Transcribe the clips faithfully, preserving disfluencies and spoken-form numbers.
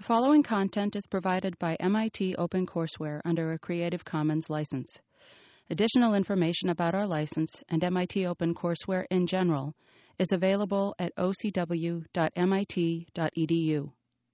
following content is provided by M I T OpenCourseWare under a Creative Commons license. Additional information about our license and M I T OpenCourseWare in general is available at o c w dot m i t dot e d u.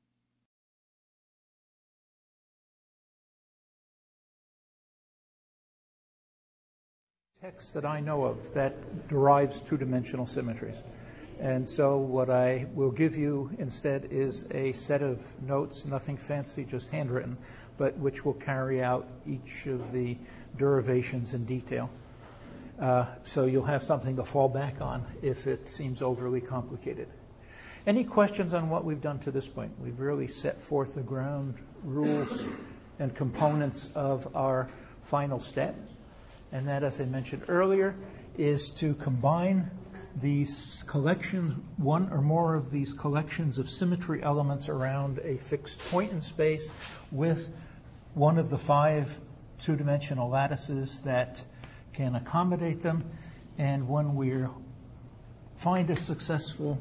Text that I know of that derives two-dimensional symmetries. And so what I will give you instead is a set of notes, nothing fancy, just handwritten, but which will carry out each of the derivations in detail. Uh, so you'll have something to fall back on if it seems overly complicated. Any questions on what we've done to this point? We've really set forth the ground rules and components of our final step. And that, as I mentioned earlier, is to combine these collections, one or more of these collections of symmetry elements around a fixed point in space with one of the five two-dimensional lattices that can accommodate them. And when we find a successful,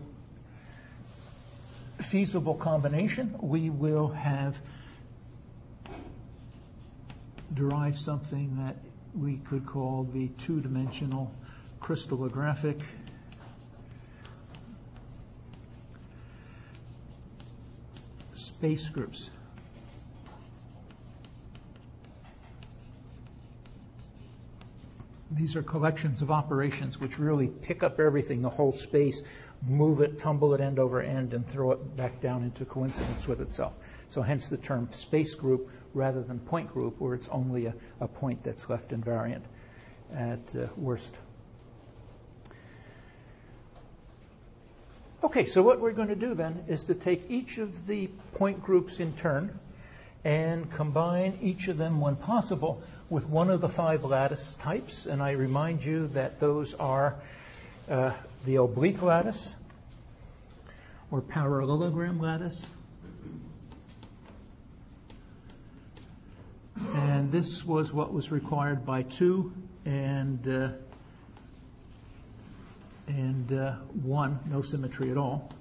feasible combination, we will have derived something that we could call the two-dimensional crystallographic space groups. These are collections of operations which really pick up everything, the whole space, move it, tumble it end over end, and throw it back down into coincidence with itself. So hence the term space group rather than point group, where it's only a, a point that's left invariant at uh, worst. Okay, so what we're going to do then is to take each of the point groups in turn and combine each of them, when possible, with one of the five lattice types. And I remind you that those are uh, the oblique lattice or parallelogram lattice. And this was what was required by two and uh, and uh, one, no symmetry at all.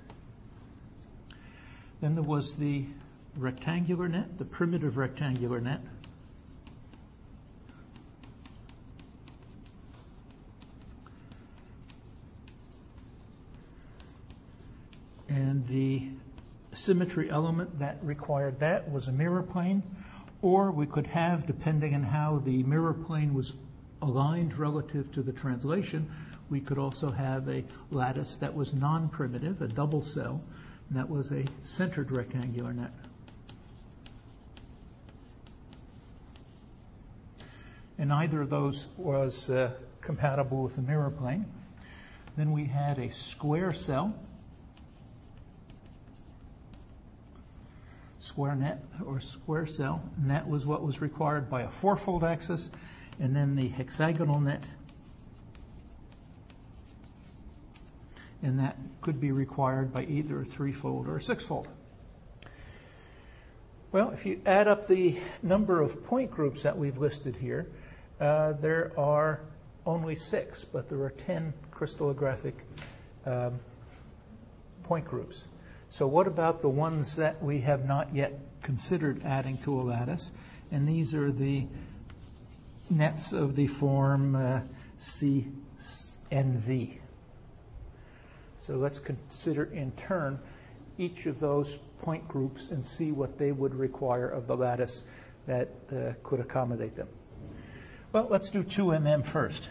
Then there was the rectangular net, the primitive rectangular net. And the symmetry element that required that was a mirror plane. Or we could have, depending on how the mirror plane was aligned relative to the translation, we could also have a lattice that was non-primitive, a double cell, and that was a centered rectangular net. And either of those was uh, compatible with the mirror plane. Then we had a square cell, square net or square cell, and that was what was required by a fourfold axis, and then the hexagonal net, and that could be required by either a threefold or a sixfold. Well, if you add up the number of point groups that we've listed here, uh, there are only six, but there are ten crystallographic um, point groups. So what about the ones that we have not yet considered adding to a lattice? And these are the nets of the form uh, C N V. So let's consider in turn each of those point groups and see what they would require of the lattice that uh, could accommodate them. Well, let's do two M M first.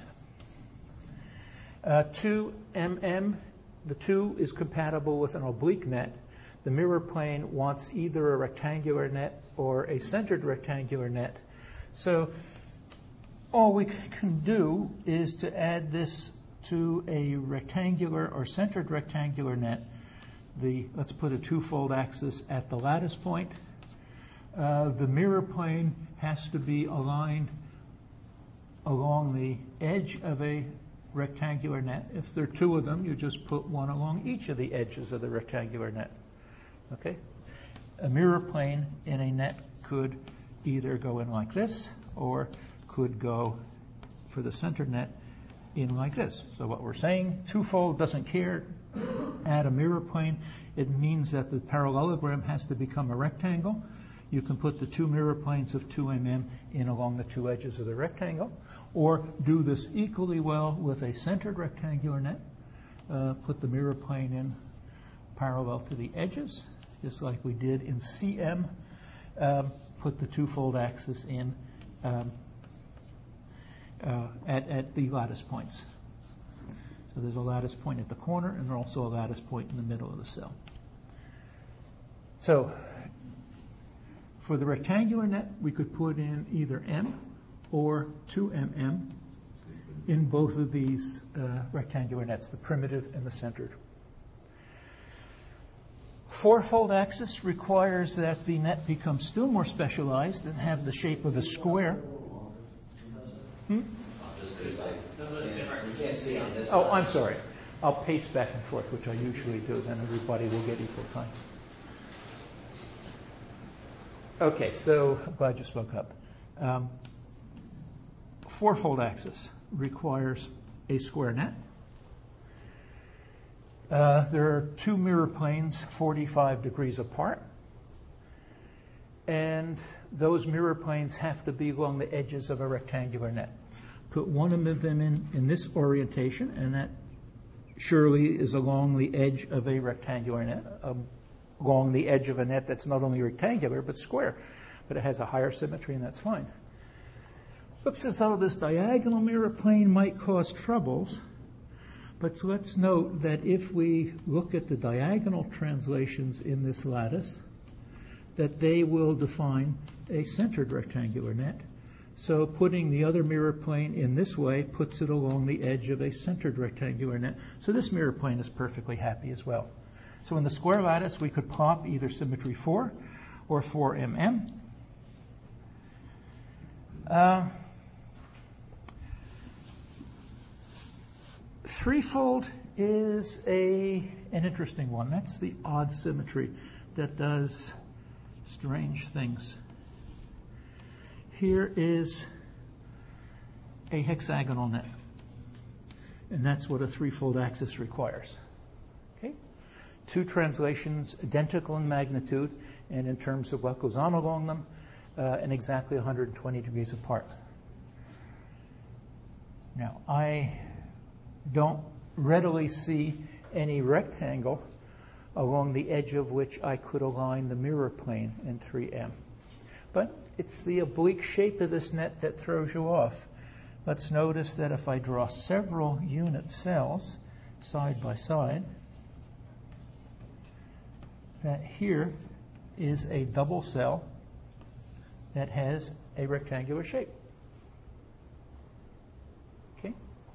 Uh, two M M, the two is compatible with an oblique net. The mirror plane wants either a rectangular net or a centered rectangular net. So all we can do is to add this to a rectangular or centered rectangular net. The, let's put a twofold axis at the lattice point. Uh, the mirror plane has to be aligned along the edge of a rectangular net. If there are two of them, you just put one along each of the edges of the rectangular net. Okay? A mirror plane in a net could either go in like this or could go, for the center net, in like this. So what we're saying, twofold doesn't care, add a mirror plane, it means that the parallelogram has to become a rectangle. You can put the two mirror planes of two millimeters in along the two edges of the rectangle, or do this equally well with a centered rectangular net. Uh, put the mirror plane in parallel to the edges, just like we did in C M. Um, put the two-fold axis in um, uh, at, at the lattice points. So there's a lattice point at the corner, and there's also a lattice point in the middle of the cell. So for the rectangular net, we could put in either M or two millimeters in both of these uh, rectangular nets, the primitive and the centered. Four-fold axis requires that the net become still more specialized and have the shape of a square. Hmm? Oh, I'm sorry. I'll pace back and forth, which I usually do, then everybody will get equal time. Okay, so I'm glad you spoke up. Um, four-fold axis requires a square net. Uh, there are two mirror planes forty-five degrees apart, and those mirror planes have to be along the edges of a rectangular net. Put one of them in, in this orientation, and that surely is along the edge of a rectangular net, um, along the edge of a net that's not only rectangular but square, but it has a higher symmetry, and that's fine. Looks as though this diagonal mirror plane might cause troubles. But let's note that if we look at the diagonal translations in this lattice, that they will define a centered rectangular net. So putting the other mirror plane in this way puts it along the edge of a centered rectangular net. So this mirror plane is perfectly happy as well. So in the square lattice, we could plop either symmetry four or four millimeters. Uh, Threefold is a an interesting one. That's the odd symmetry that does strange things. Here is a hexagonal net, and that's what a threefold axis requires. Okay? Two translations identical in magnitude and in terms of what goes on along them, uh, and exactly one hundred twenty degrees apart. Now, I don't readily see any rectangle along the edge of which I could align the mirror plane in three M. But it's the oblique shape of this net that throws you off. Let's notice that if I draw several unit cells side by side, that here is a double cell that has a rectangular shape. Okay?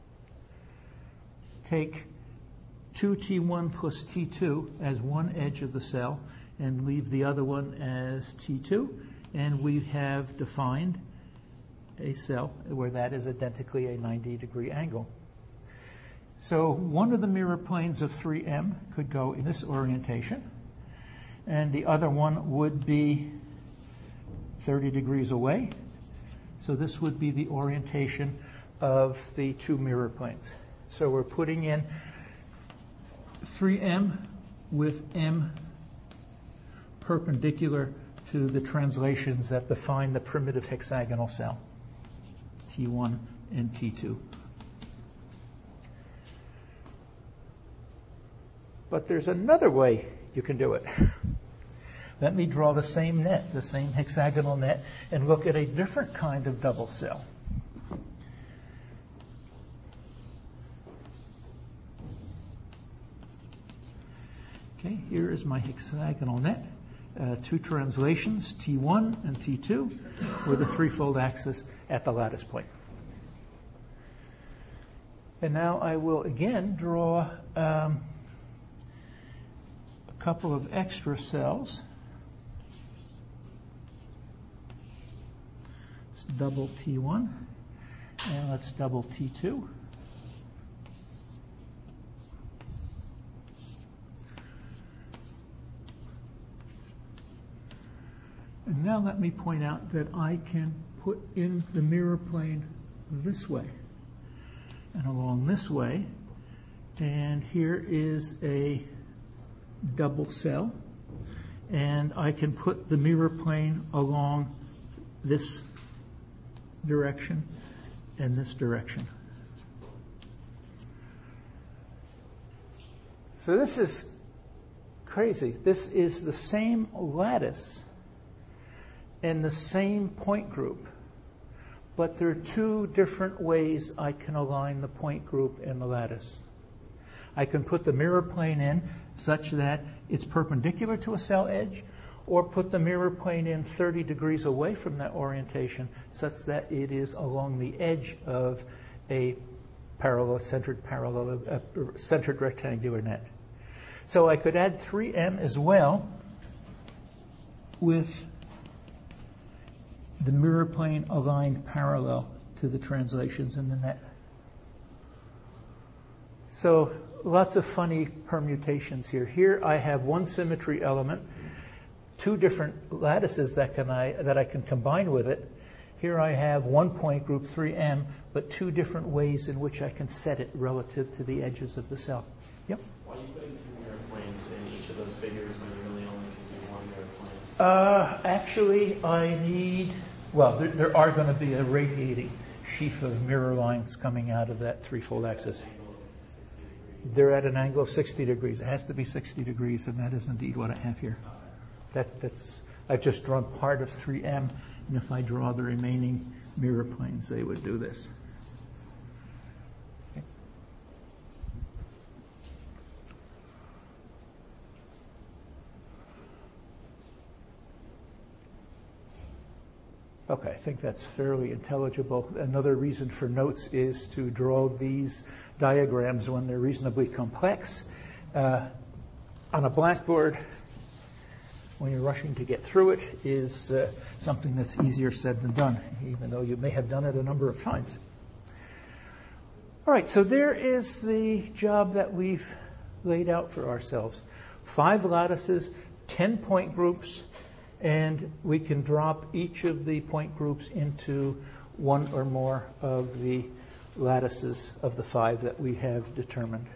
Take two T one plus T two as one edge of the cell and leave the other one as T two, and we have defined a cell where that is identically a ninety degree angle. So one of the mirror planes of three M could go in this orientation, and the other one would be thirty degrees away. So this would be the orientation of the two mirror planes. So we're putting in three M with M perpendicular to the translations that define the primitive hexagonal cell, T one and T two. But there's another way you can do it. Let me draw the same net, the same hexagonal net, and look at a different kind of double cell. Okay, here is my hexagonal net. Uh, two translations, T one and T two, with a threefold axis at the lattice point. And now I will again draw um, a couple of extra cells. Let's double T one, and let's double T two. And now let me point out that I can put in the mirror plane this way. And along this way, And here is a double cell. And I can put the mirror plane along this direction and this direction. So this is crazy. This is the same lattice and the same point group, but there are two different ways I can align the point group and the lattice. I can put the mirror plane in such that it's perpendicular to a cell edge, or put the mirror plane in thirty degrees away from that orientation such that it is along the edge of a parallel, centered parallel, uh, centered rectangular net. So I could add three M as well with the mirror plane aligned parallel to the translations in the net. So lots of funny permutations here. Here I have one symmetry element, two different lattices that can I that I can combine with it. Here I have one point group, three M, but two different ways in which I can set it relative to the edges of the cell. Yep. Why are you putting two mirror planes in each of those figures when you really only can do one mirror plane? Uh, actually, I need, well, there, there are going to be a radiating sheaf of mirror lines coming out of that threefold axis. They're at an angle of sixty degrees. It has to be sixty degrees, and that is indeed what I have here. That, that's I've just drawn part of three M, and if I draw the remaining mirror planes, they would do this. Okay. Okay, I think that's fairly intelligible. Another reason for notes is to draw these diagrams when they're reasonably complex. Uh, on a blackboard, when you're rushing to get through it, is uh, something that's easier said than done, even though you may have done it a number of times. All right, so there is the job that we've laid out for ourselves. Five lattices, ten point groups, and we can drop each of the point groups into one or more of the lattices of the five that we have determined.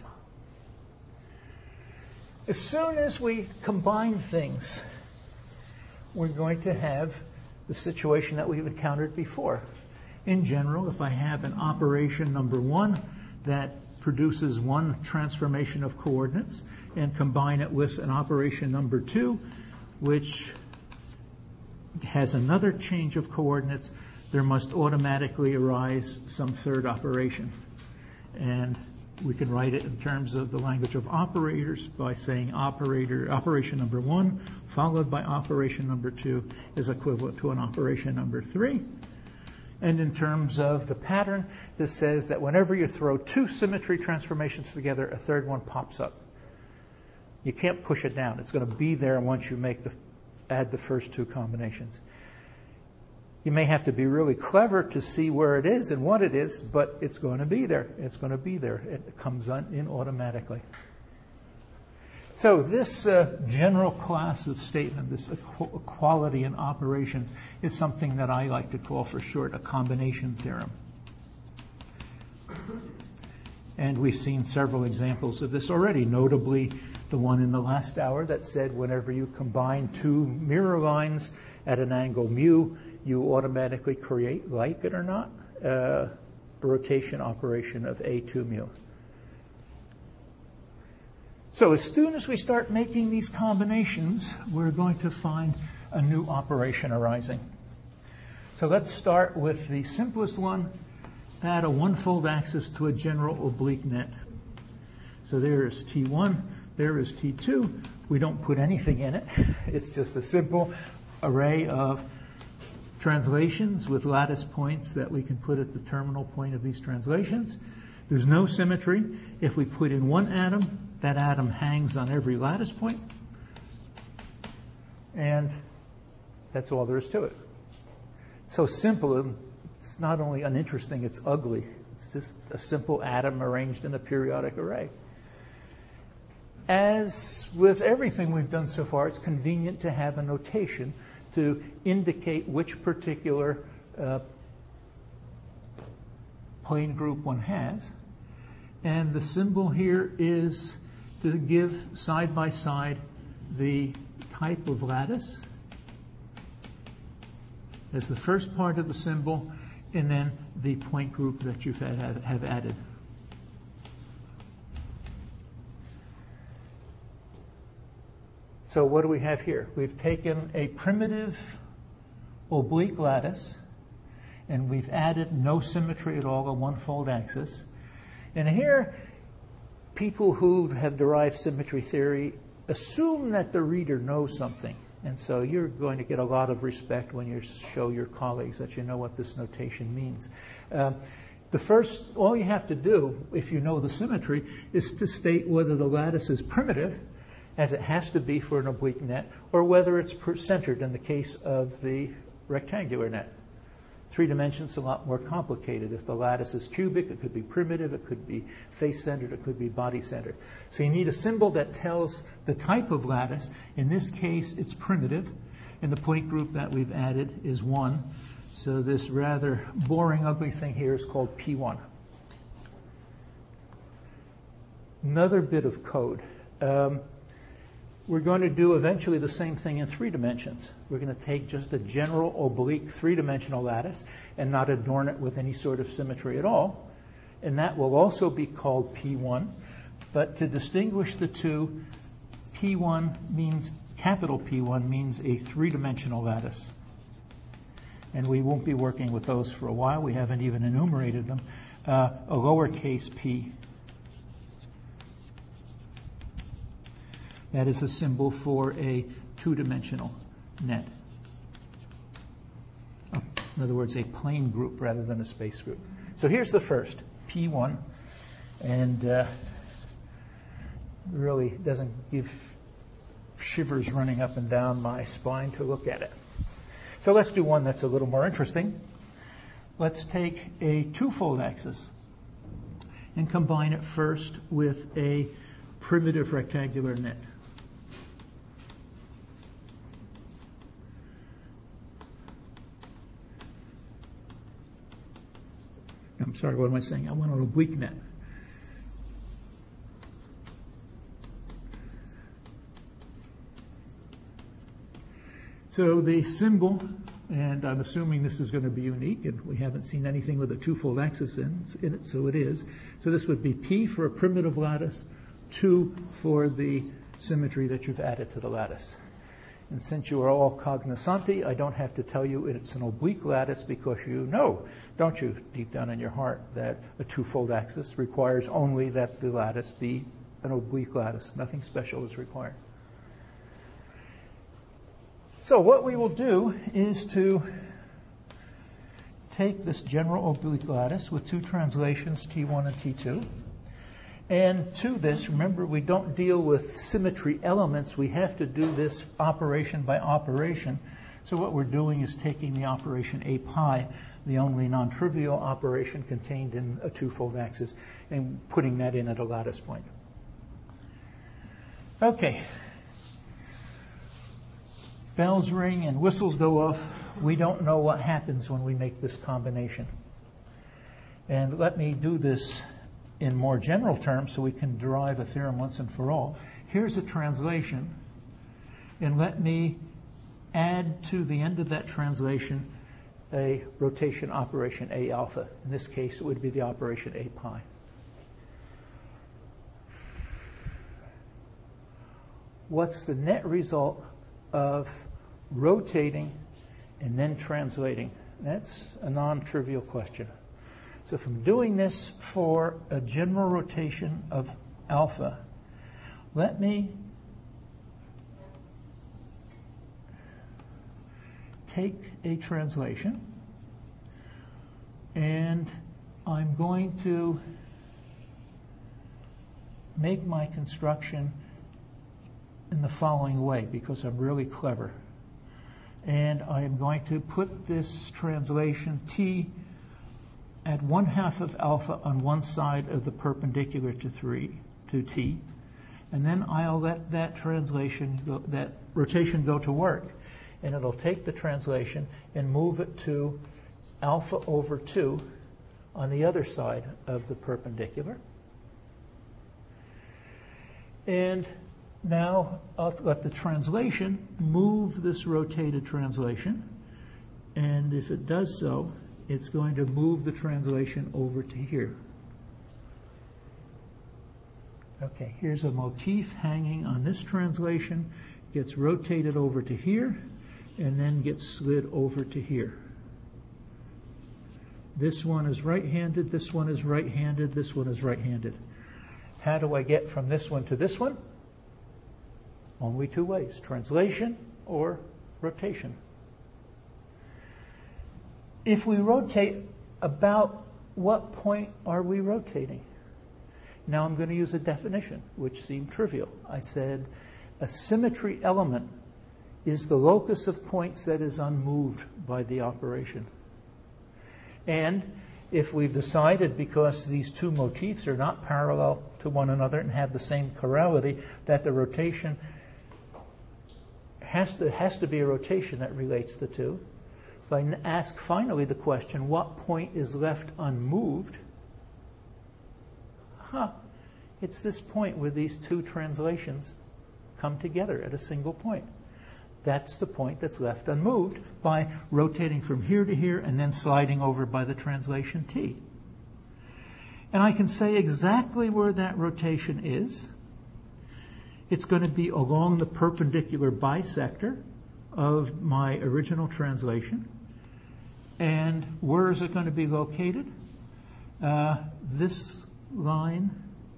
As soon as we combine things, we're going to have the situation that we've encountered before. In general, if I have an operation number one that produces one transformation of coordinates and combine it with an operation number two, which has another change of coordinates, there must automatically arise some third operation. And we can write it in terms of the language of operators by saying operator operation number one followed by operation number two is equivalent to an operation number three. And in terms of the pattern, this says that whenever you throw two symmetry transformations together, a third one pops up. You can't push it down. It's going to be there once you make the add the first two combinations. You may have to be really clever to see where it is and what it is, but it's going to be there. It's going to be there. It comes on in automatically. So this uh, general class of statement, this equality in operations, is something that I like to call for short a combination theorem. And we've seen several examples of this already, notably the one in the last hour that said whenever you combine two mirror lines at an angle mu, you automatically create, like it or not, uh, a rotation operation of A two mu. So as soon as we start making these combinations, we're going to find a new operation arising. So let's start with the simplest one, add a one-fold axis to a general oblique net. So there is T one, there is T two. We don't put anything in it. It's just a simple array of translations with lattice points that we can put at the terminal point of these translations. There's no symmetry. If we put in one atom, that atom hangs on every lattice point. And that's all there is to it. It's so simple, it's not only uninteresting, it's ugly. It's just a simple atom arranged in a periodic array. As with everything we've done so far, it's convenient to have a notation to indicate which particular uh, plane group one has. And the symbol here is to give side by side the type of lattice as the first part of the symbol, and then the point group that you have, have added. So what do we have here? We've taken a primitive oblique lattice, and we've added no symmetry at all, a one-fold axis. And here, people who have derived symmetry theory assume that the reader knows something. And so you're going to get a lot of respect when you show your colleagues that you know what this notation means. Um, the first, all you have to do, if you know the symmetry, is to state whether the lattice is primitive, as it has to be for an oblique net, or whether it's centered in the case of the rectangular net. Three dimensions are a lot more complicated. If the lattice is cubic, it could be primitive, it could be face-centered, it could be body-centered. So you need a symbol that tells the type of lattice. In this case, it's primitive, and the point group that we've added is one. So this rather boring, ugly thing here is called P one. Another bit of code. Um, We're going to do eventually the same thing in three dimensions. We're going to take just a general oblique three-dimensional lattice and not adorn it with any sort of symmetry at all. And that will also be called P one. But to distinguish the two, P one means, capital P one means a three-dimensional lattice. And we won't be working with those for a while. We haven't even enumerated them. Uh, a lowercase p. That is a symbol for a two-dimensional net. Oh, in other words, a plane group rather than a space group. So here's the first, P one. And uh, really doesn't give shivers running up and down my spine to look at it. So let's do one that's a little more interesting. Let's take a two-fold axis and combine it first with a primitive rectangular net. I'm sorry, what am I saying? I want an oblique net. So the symbol, and I'm assuming this is going to be unique, and we haven't seen anything with a two-fold axis in, in it, so it is. So this would be P for a primitive lattice, two for the symmetry that you've added to the lattice. And since you are all cognoscenti, I don't have to tell you it's an oblique lattice because you know, don't you, deep down in your heart, that a two-fold axis requires only that the lattice be an oblique lattice. Nothing special is required. So what we will do is to take this general oblique lattice with two translations, T one and T two. And to this, remember, we don't deal with symmetry elements. We have to do this operation by operation. So what we're doing is taking the operation A pi, the only non-trivial operation contained in a two-fold axis, and putting that in at a lattice point. Okay. Bells ring and whistles go off. We don't know what happens when we make this combination. And let me do this in more general terms so we can derive a theorem once and for all. Here's a translation, and let me add to the end of that translation a rotation operation A alpha. In this case, it would be the operation A pi. What's the net result of rotating and then translating? That's a non-trivial question. So if I'm doing this for a general rotation of alpha, let me take a translation, and I'm going to make my construction in the following way because I'm really clever. And I am going to put this translation T at one half of alpha on one side of the perpendicular to three, to T, and then I'll let that translation, go, that rotation go to work, and it'll take the translation and move it to alpha over two on the other side of the perpendicular. And now I'll let the translation move this rotated translation. And if it does so, it's going to move the translation over to here. Okay, here's a motif hanging on this translation, gets rotated over to here, and then gets slid over to here. This one is right-handed, this one is right-handed, this one is right-handed. How do I get from this one to this one? Only two ways, translation or rotation. If we rotate, about what point are we rotating? Now I'm going to use a definition, which seemed trivial. I said a symmetry element is the locus of points that is unmoved by the operation. And if we've decided, because these two motifs are not parallel to one another and have the same chirality, that the rotation has to, has to be a rotation that relates the two, if I ask finally the question, what point is left unmoved? Huh. It's this point where these two translations come together at a single point. That's the point that's left unmoved by rotating from here to here and then sliding over by the translation T. And I can say exactly where that rotation is. It's going to be along the perpendicular bisector of my original translation. And where is it going to be located? Uh, this line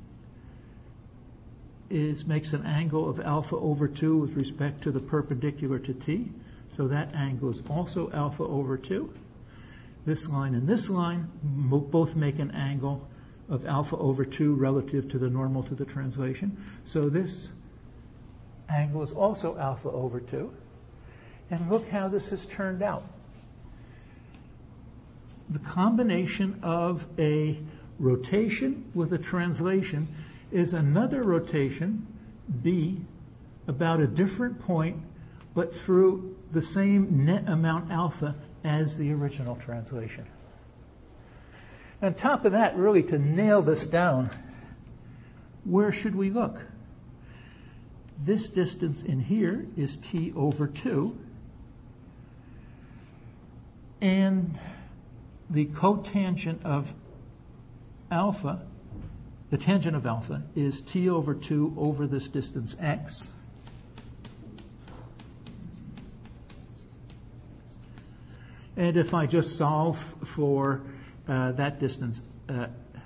is makes an angle of alpha over two with respect to the perpendicular to T. So that angle is also alpha over two. This line and this line both make an angle of alpha over two relative to the normal to the translation. So this angle is also alpha over two. And look how this has turned out. The combination of a rotation with a translation is another rotation, B, about a different point, but through the same net amount alpha as the original translation. On top of that, really to nail this down, where should we look? This distance in here is T over two, and the cotangent of alpha, the tangent of alpha, is T over two over this distance x. And if I just solve for uh, that distance, uh,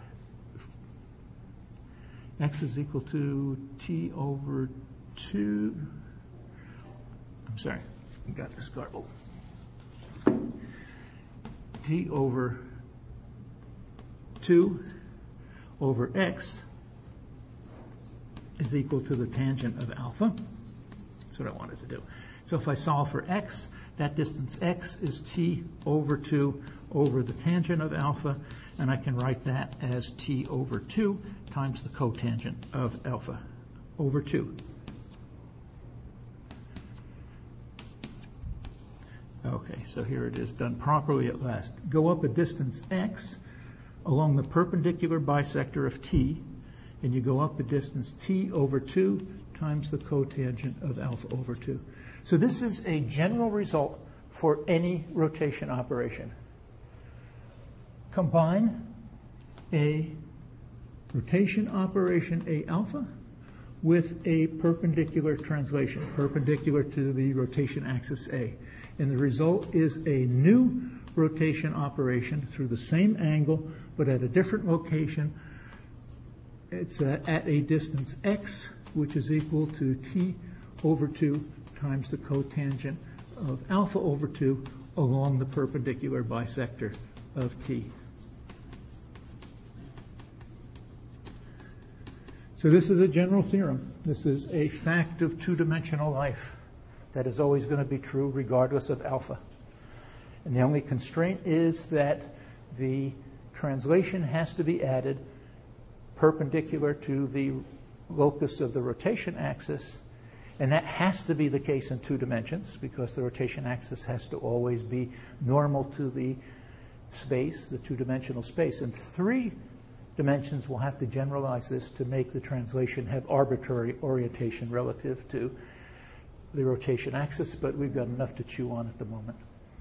x is equal to T over two. I'm sorry, I got this garbled. T over two over x is equal to the tangent of alpha. That's what I wanted to do. So if I solve for x, that distance x is T over two over the tangent of alpha, and I can write that as T over two times the cotangent of alpha over two. Okay, so here it is done properly at last. Go up a distance x along the perpendicular bisector of T, and you go up a distance T over two times the cotangent of alpha over two. So this is a general result for any rotation operation. Combine a rotation operation A alpha with a perpendicular translation, perpendicular to the rotation axis A. And the result is a new rotation operation through the same angle, but at a different location. It's uh, at a distance x, which is equal to T over two times the cotangent of alpha over two along the perpendicular bisector of T. So this is a general theorem. This is a fact of two-dimensional life that is always going to be true regardless of alpha. And the only constraint is that the translation has to be added perpendicular to the locus of the rotation axis, and that has to be the case in two dimensions because the rotation axis has to always be normal to the space, the two-dimensional space. In three dimensions, we'll have to generalize this to make the translation have arbitrary orientation relative to the rotation axis, but we've got enough to chew on at the moment.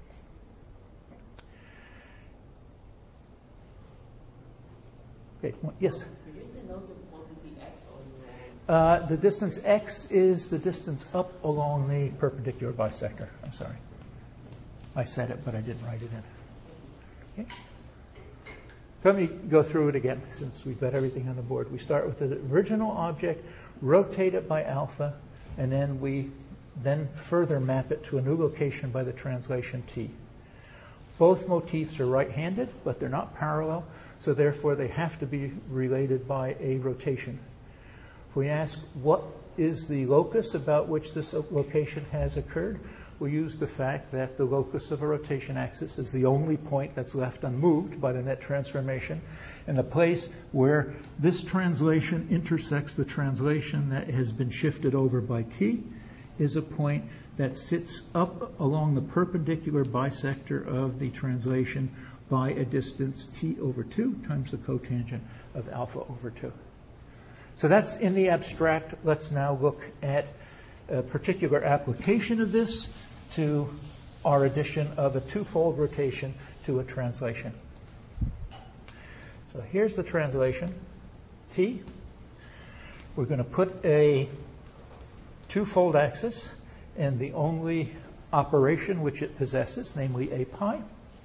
Okay, yes? Could you denote the quantity x on your... Uh, the distance x is the distance up along the perpendicular bisector. I'm sorry. I said it, but I didn't write it in. Okay. So let me go through it again, since we've got everything on the board. We start with the original object, rotate it by alpha, and then we then further map it to a new location by the translation t. Both motifs are right-handed, but they're not parallel, so therefore they have to be related by a rotation. If we ask what is the locus about which this location has occurred, we use the fact that the locus of a rotation axis is the only point that's left unmoved by the net transformation, and the place where this translation intersects the translation that has been shifted over by t is a point that sits up along the perpendicular bisector of the translation by a distance t over two times the cotangent of alpha over two. So that's in the abstract. Let's now look at a particular application of this to our addition of a twofold rotation to a translation. So here's the translation, t. We're going to put a twofold axis and the only operation which it possesses, namely a pi.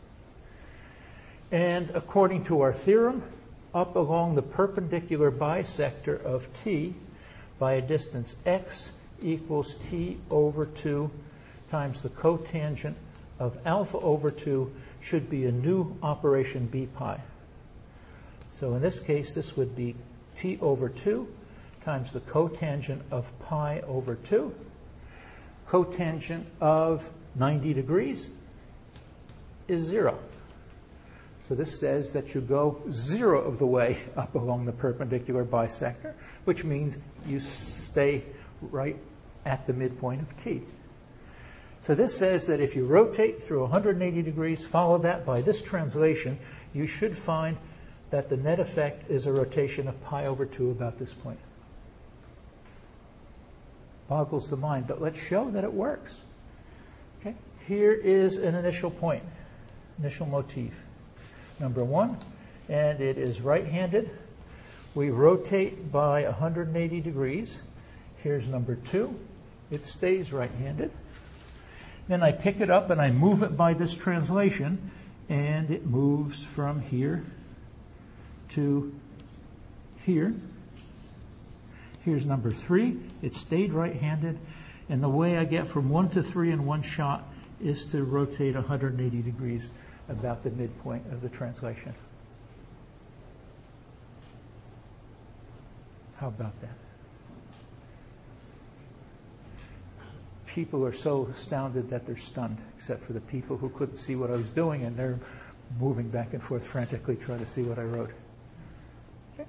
And according to our theorem, up along the perpendicular bisector of t by a distance x equals t over two times the cotangent of alpha over two should be a new operation b pi. So in this case, this would be t over two times the cotangent of pi over two. Cotangent of ninety degrees is zero. So this says that you go zero of the way up along the perpendicular bisector, which means you stay right at the midpoint of t. So this says that if you rotate through one hundred eighty degrees, follow that by this translation, you should find that the net effect is a rotation of pi over two about this point. Boggles the mind, but let's show that it works. Okay, here is an initial point, initial motif. Number one, and it is right-handed. We rotate by one hundred eighty degrees. Here's number two. It stays right-handed. Then I pick it up and I move it by this translation, and it moves from here to here. Here's number three. It stayed right-handed, and the way I get from one to three in one shot is to rotate one hundred eighty degrees about the midpoint of the translation. How about that? People are so astounded that they're stunned, except for the people who couldn't see what I was doing, and they're moving back and forth frantically trying to see what I wrote. Okay.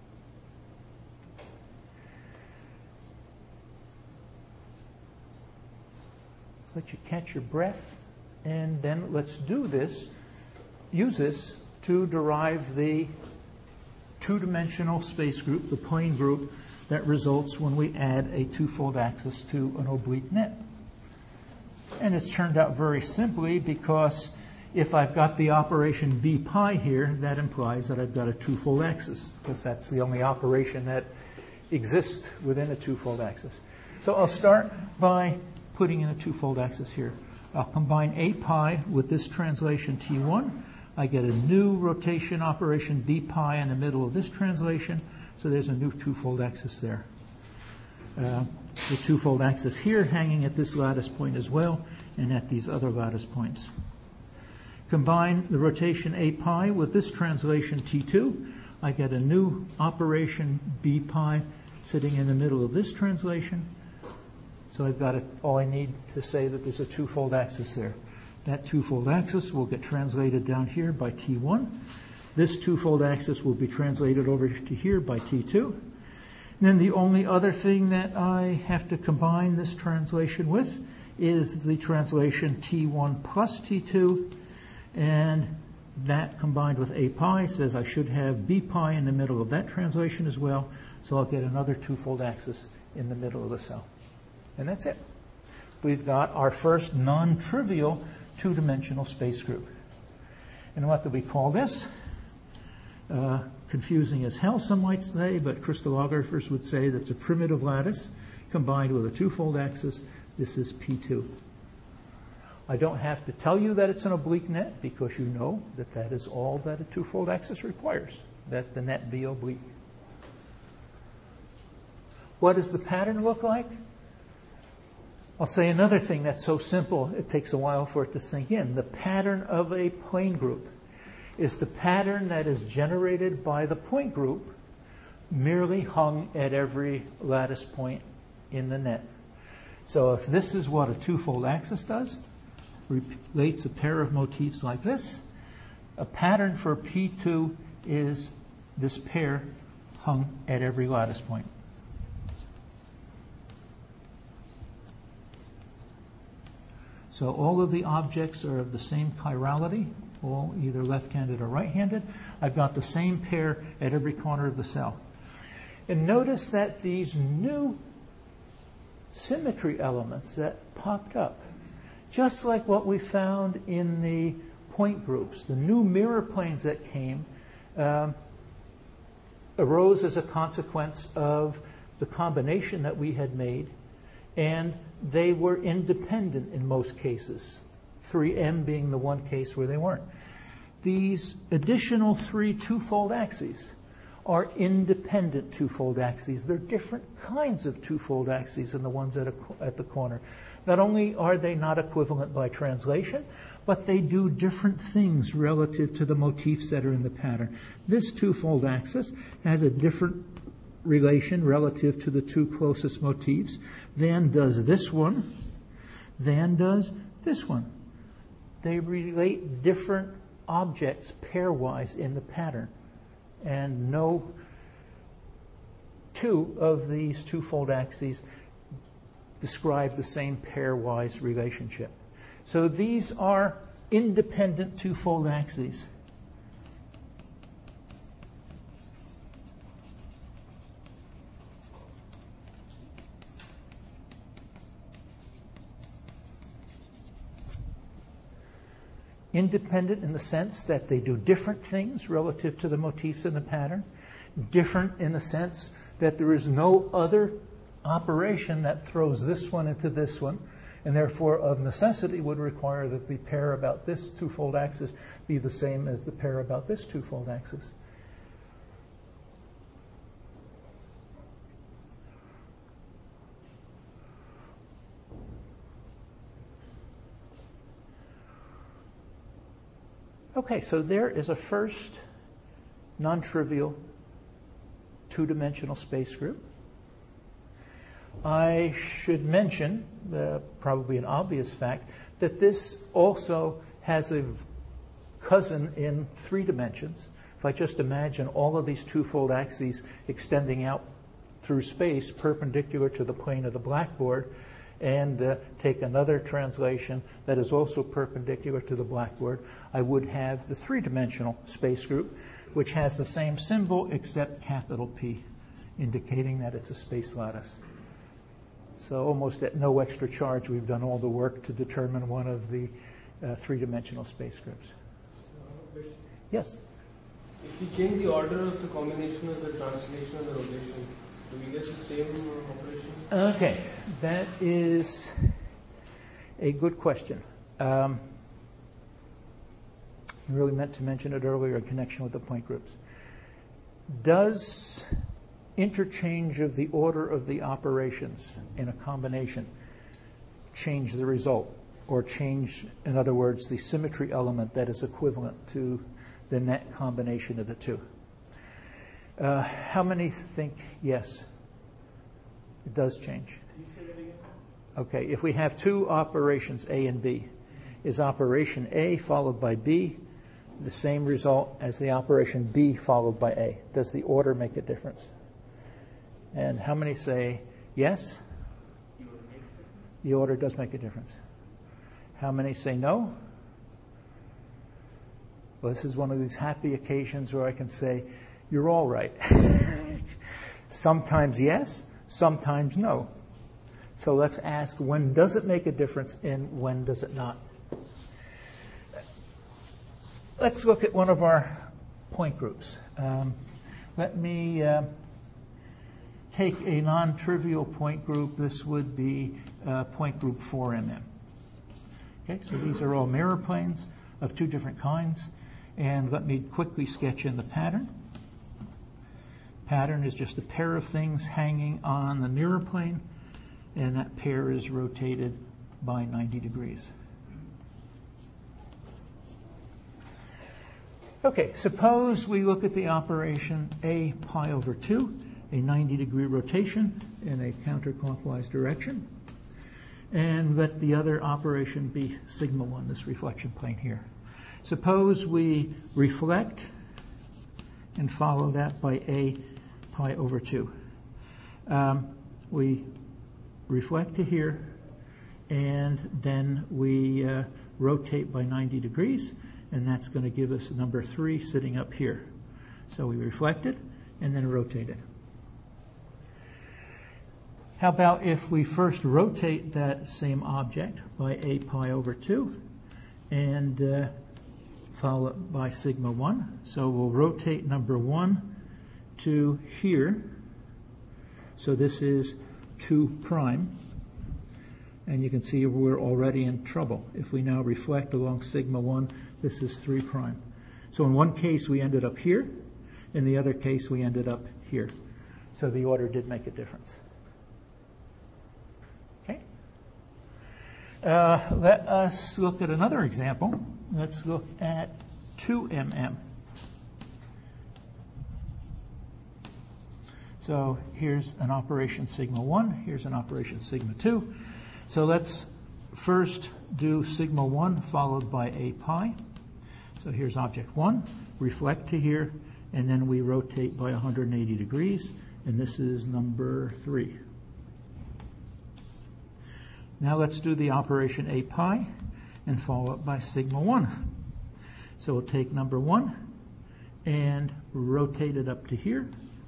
Let you catch your breath, and then let's do this, use this to derive the two-dimensional space group, the plane group, that results when we add a twofold axis to an oblique net. And it's turned out very simply because if I've got the operation b pi here, that implies that I've got a twofold axis, because that's the only operation that exists within a twofold axis. So I'll start by putting in a twofold axis here. I'll combine a pi with this translation t one. I get a new rotation operation b pi in the middle of this translation, so there's a new twofold axis there. Uh, the twofold axis here hanging at this lattice point as well, and at these other lattice points. Combine the rotation a pi with this translation t two. I get a new operation b pi sitting in the middle of this translation. So I've got it, all I need to say that there's a twofold axis there. That twofold axis will get translated down here by t one. This twofold axis will be translated over to here by t two. And then the only other thing that I have to combine this translation with is the translation t one plus t two. And that combined with A pi says I should have B pi in the middle of that translation as well. So I'll get another twofold axis in the middle of the cell. And that's it. We've got our first non-trivial two-dimensional space group. And what do we call this? Uh, confusing as hell, some might say, but crystallographers would say that's a primitive lattice combined with a twofold axis. This is P two. I don't have to tell you that it's an oblique net because you know that that is all that a twofold axis requires, that the net be oblique. What does the pattern look like? I'll say another thing that's so simple it takes a while for it to sink in. The pattern of a plane group is the pattern that is generated by the point group merely hung at every lattice point in the net. So if this is what a twofold axis does, relates a pair of motifs like this, a pattern for P two is this pair hung at every lattice point. So all of the objects are of the same chirality, all either left-handed or right-handed. I've got the same pair at every corner of the cell. And notice that these new symmetry elements that popped up, just like what we found in the point groups, the new mirror planes that came, um, arose as a consequence of the combination that we had made, and they were independent in most cases, three M being the one case where they weren't. These additional three twofold axes are independent twofold axes. They're different kinds of twofold axes than the ones at, a, at the corner. Not only are they not equivalent by translation, but they do different things relative to the motifs that are in the pattern. This twofold axis has a different relation relative to the two closest motifs than does this one, than does this one. They relate different objects pairwise in the pattern. And no two of these twofold axes describe the same pairwise relationship. So these are independent twofold axes. Independent in the sense that they do different things relative to the motifs in the pattern. Different in the sense that there is no other operation that throws this one into this one, and therefore of necessity would require that the pair about this twofold axis be the same as the pair about this twofold axis. Okay, so there is a first non-trivial two-dimensional space group. I should mention, uh, probably an obvious fact, that this also has a cousin in three dimensions. If I just imagine all of these twofold axes extending out through space perpendicular to the plane of the blackboard, and uh, take another translation that is also perpendicular to the blackboard, I would have the three-dimensional space group, which has the same symbol except capital P, indicating that it's a space lattice. So almost at no extra charge, we've done all the work to determine one of the uh, three-dimensional space groups. Yes? If you change the order of the combination of the translation and the rotation, do we get the same operation? Okay, that is a good question. Um, I really meant to mention it earlier in connection with the point groups. Does interchange of the order of the operations in a combination change the result, or change, in other words, the symmetry element that is equivalent to the net combination of the two? Uh, how many think yes? It does change. Can you say that again? Okay, if we have two operations A and B, is operation A followed by B the same result as the operation B followed by A? Does the order make a difference? And how many say yes? The order makes a difference? The order does make a difference. How many say no? Well, this is one of these happy occasions where I can say, you're all right. Sometimes yes, sometimes no. So let's ask, when does it make a difference and when does it not? Let's look at one of our point groups. Um, let me uh, take a non-trivial point group. This would be uh, point group four M M. Okay, so these are all mirror planes of two different kinds. And let me quickly sketch in the pattern. Pattern is just a pair of things hanging on the mirror plane, and that pair is rotated by ninety degrees. Okay, suppose we look at the operation a pi over two, a ninety degree rotation in a counterclockwise direction, and let the other operation be sigma one, this reflection plane here. Suppose we reflect and follow that by a pi over two. Um, we reflect to here, and then we uh, rotate by ninety degrees, and that's going to give us number three sitting up here. So we reflected and then rotated. How about if we first rotate that same object by a pi over two and uh, follow it by sigma one? So we'll rotate number one to here. So this is two prime. And you can see we're already in trouble. If we now reflect along sigma one, this is three prime. So in one case we ended up here, in the other case we ended up here. So the order did make a difference. Okay. Uh, let us look at another example. Let's look at two M M. So here's an operation sigma one, here's an operation sigma two. So let's first do sigma one followed by a pi. So here's object one, reflect to here, and then we rotate by one hundred eighty degrees, and this is number three. Now let's do the operation a pi and follow it by sigma one. So we'll take number one and rotate it up to here.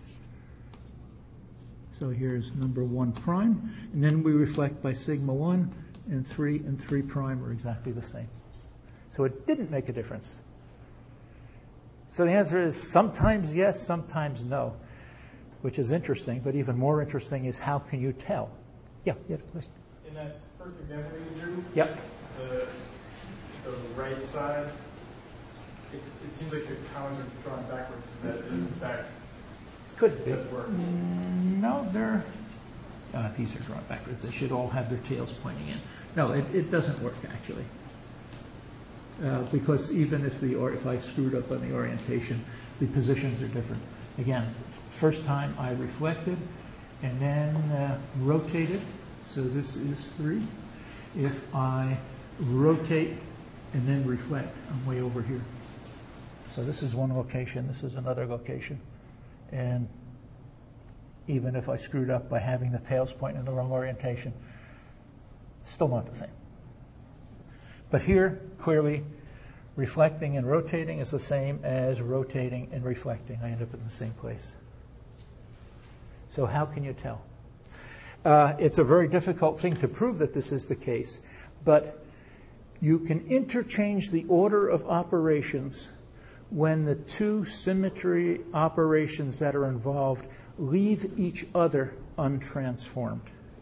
So here's number one prime, and then we reflect by sigma one, and three and three prime are exactly the same. So it didn't make a difference. So the answer is sometimes yes, sometimes no, which is interesting, but even more interesting is how can you tell? Yeah, yeah, please. In that first example you drew, yep. the, the right side, it's, it seems like the columns are drawn backwards. That is, in fact, could be. Work. No, they're uh, these are drawn backwards. They should all have their tails pointing in. No, it, it doesn't work actually, uh, because even if the or if I screwed up on the orientation, the positions are different. Again, first time I reflected and then uh, rotated. So this is three. If I rotate and then reflect, I'm way over here. So this is one location. This is another location. And even if I screwed up by having the tails pointing in the wrong orientation, still not the same. But here, clearly, reflecting and rotating is the same as rotating and reflecting. I end up in the same place. So how can you tell? Uh, it's a very difficult thing to prove that this is the case, but you can interchange the order of operations when the two symmetry operations that are involved leave each other untransformed.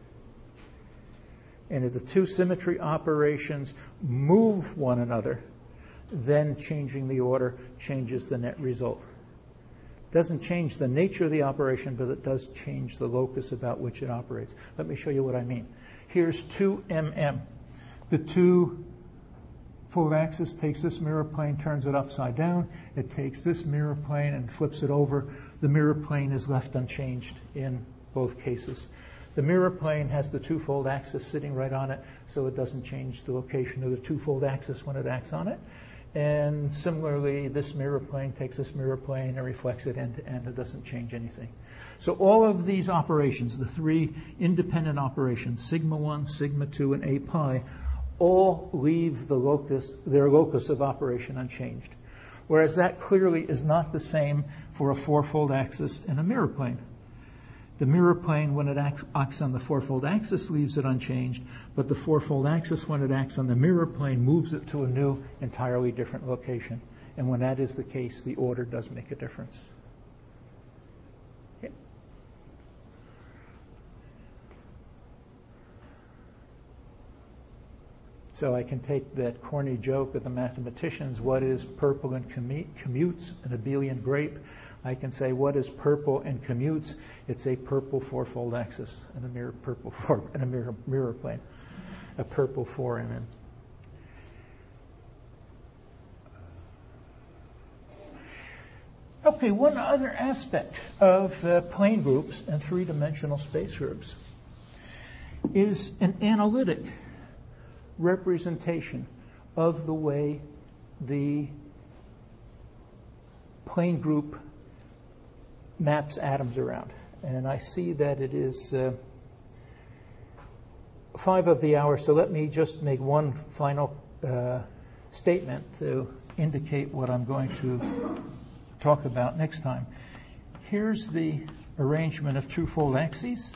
And if the two symmetry operations move one another, then changing the order changes the net result. It doesn't change the nature of the operation, but it does change the locus about which it operates. Let me show you what I mean. Here's two M M. The two full axis takes this mirror plane, turns it upside down. It takes this mirror plane and flips it over. The mirror plane is left unchanged in both cases. The mirror plane has the twofold axis sitting right on it, so it doesn't change the location of the twofold axis when it acts on it. And similarly, this mirror plane takes this mirror plane and reflects it end to end. It doesn't change anything. So all of these operations, the three independent operations, sigma one, sigma two, and a pi, all leave the locus, their locus of operation unchanged. whereas that clearly is not the same for a fourfold axis in a mirror plane. The mirror plane, when it acts, acts on the fourfold axis, leaves it unchanged, but the fourfold axis, when it acts on the mirror plane, moves it to a new, entirely different location. And when that is the case, the order does make a difference. Okay. So I can take that corny joke of the mathematicians, what is purple and commutes an abelian grape? I can say, what is purple and commutes? It's a purple fourfold axis and a mirror purple four and a mirror mirror plane, a purple four M M. Okay, one other aspect of uh, plane groups and three-dimensional space groups is an analytic representation of the way the plane group maps atoms around. And I see that it is uh, five of the hour, so let me just make one final uh, statement to indicate what I'm going to talk about next time. Here's the arrangement of twofold axes.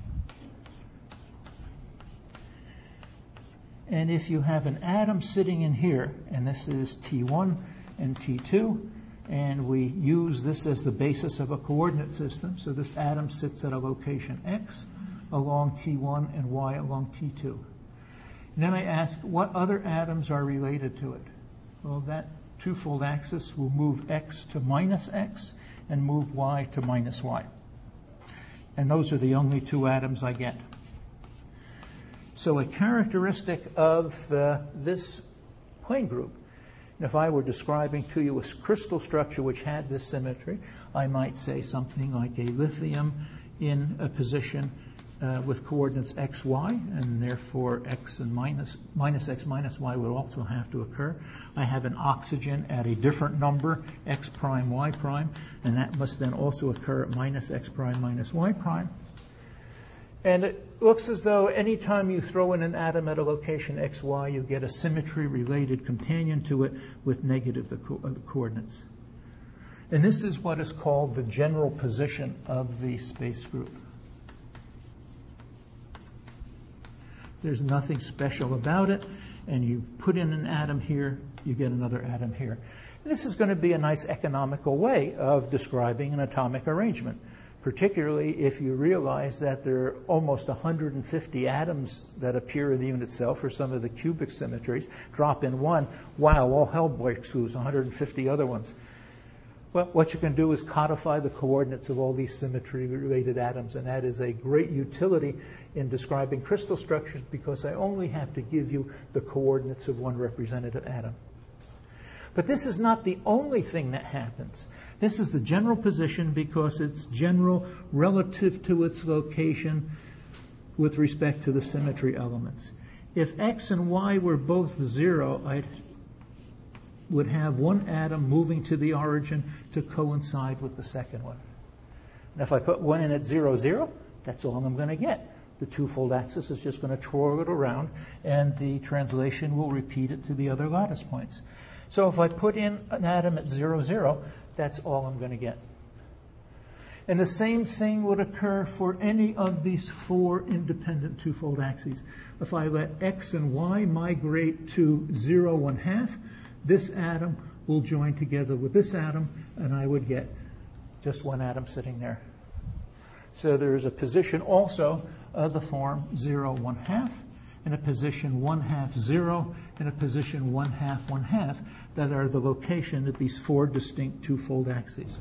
And if you have an atom sitting in here, and this is T one and T two, and we use this as the basis of a coordinate system, so this atom sits at a location X along T one and Y along T two. And then I ask, what other atoms are related to it? Well, that twofold axis will move X to minus X and move Y to minus Y. And those are the only two atoms I get. So a characteristic of uh, this plane group, if I were describing to you a crystal structure which had this symmetry, I might say something like a lithium in a position uh, with coordinates x, y, and therefore x and minus, minus x minus y would also have to occur. I have an oxygen at a different number, x prime, y prime, and that must then also occur at minus x prime minus y prime. And it looks as though any time you throw in an atom at a location x, y, you get a symmetry-related companion to it with negative the, co- the coordinates. And this is what is called the general position of the space group. There's nothing special about it, and you put in an atom here, you get another atom here. And this is going to be a nice economical way of describing an atomic arrangement, particularly if you realize that there are almost one hundred fifty atoms that appear in the unit cell for some of the cubic symmetries. Drop in one, wow, all hell breaks loose, one hundred fifty other ones. Well, what you can do is codify the coordinates of all these symmetry-related atoms, and that is a great utility in describing crystal structures because I only have to give you the coordinates of one representative atom. But this is not the only thing that happens. This is the general position because it's general relative to its location with respect to the symmetry elements. If x and y were both zero, I would have one atom moving to the origin to coincide with the second one. And if I put one in at zero, zero, that's all I'm going to get. The twofold axis is just going to twirl it around, and the translation will repeat it to the other lattice points. So if I put in an atom at zero, zero, that's all I'm going to get. And the same thing would occur for any of these four independent twofold axes. If I let x and y migrate to zero, one half, this atom will join together with this atom, and I would get just one atom sitting there. So there is a position also of the form zero, one half, and a position one half, zero, and a position one half, one half, that are the location of these four distinct twofold axes.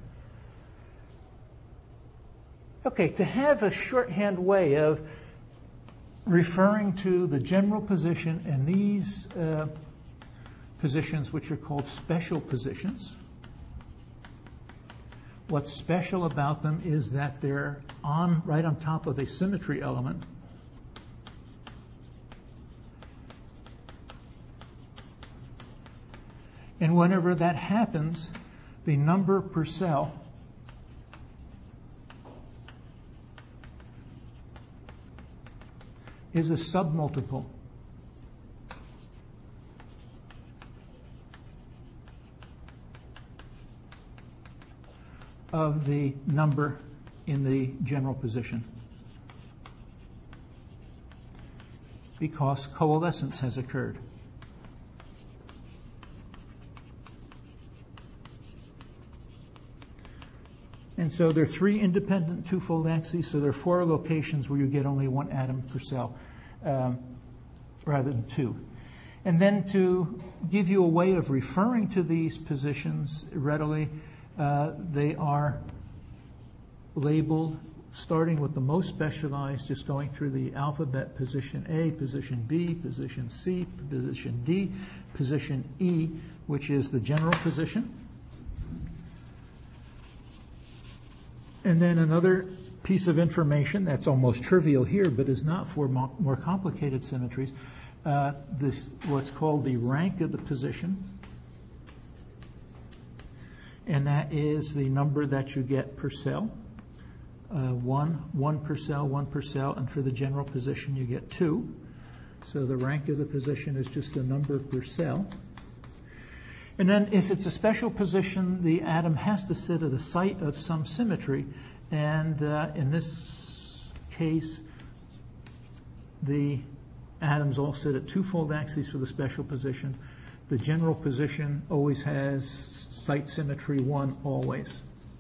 Okay, to have a shorthand way of referring to the general position and these uh, positions which are called special positions. What's special about them is that they're on right on top of a symmetry element. And whenever that happens, the number per cell is a submultiple of the number in the general position, because coalescence has occurred. And so there are three independent twofold axes, so there are four locations where you get only one atom per cell, um, rather than two. And then to give you a way of referring to these positions readily, uh, they are labeled starting with the most specialized, just going through the alphabet: position A, position B, position C, position D, position E, which is the general position. And then another piece of information that's almost trivial here, but is not for mo- more complicated symmetries, uh, this what's called the rank of the position. And that is the number that you get per cell. Uh, one, one per cell, one per cell, and for the general position you get two. So the rank of the position is just the number per cell. And then if it's a special position, the atom has to sit at a site of some symmetry. And uh, in this case, the atoms all sit at twofold axes for the special position. The general position always has site symmetry one always.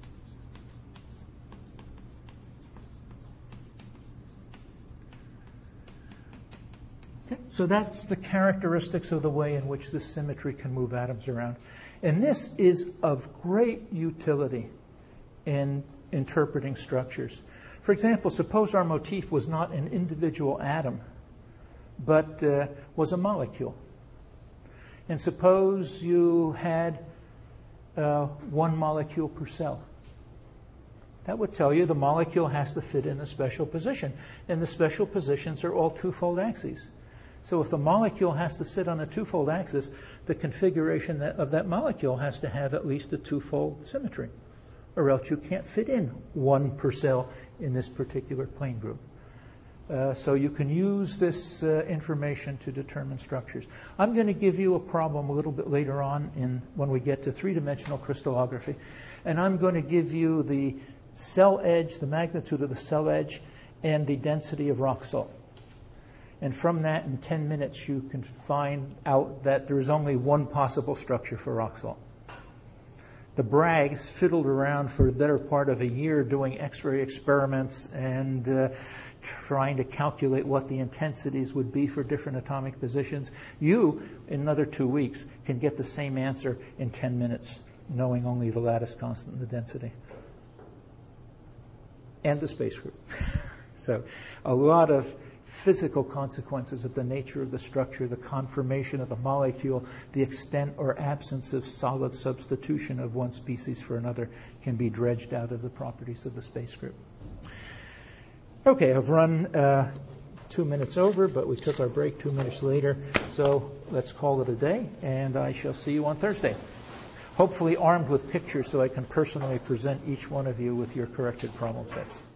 Okay, so that's the characteristics of the way in which this symmetry can move atoms around. And this is of great utility in interpreting structures. For example, suppose our motif was not an individual atom, but uh, was a molecule. And suppose you had uh, one molecule per cell. That would tell you the molecule has to fit in a special position. And the special positions are all twofold axes. So if the molecule has to sit on a twofold axis, the configuration that, of that molecule has to have at least a twofold symmetry, or else you can't fit in one per cell in this particular plane group. Uh, so you can use this uh, information to determine structures. I'm going to give you a problem a little bit later on in when we get to three-dimensional crystallography, and I'm going to give you the cell edge, the magnitude of the cell edge, and the density of rock salt. And from that, in ten minutes, you can find out that there is only one possible structure for rock salt. The Braggs fiddled around for the better part of a year doing X-ray experiments and uh, trying to calculate what the intensities would be for different atomic positions. You, in another two weeks, can get the same answer in ten minutes, knowing only the lattice constant and the density. And the space group. So a lot of physical consequences of the nature of the structure, the conformation of the molecule, the extent or absence of solid substitution of one species for another can be dredged out of the properties of the space group. Okay, I've run uh, two minutes over, but we took our break two minutes later, so let's call it a day, and I shall see you on Thursday. Hopefully armed with pictures so I can personally present each one of you with your corrected problem sets.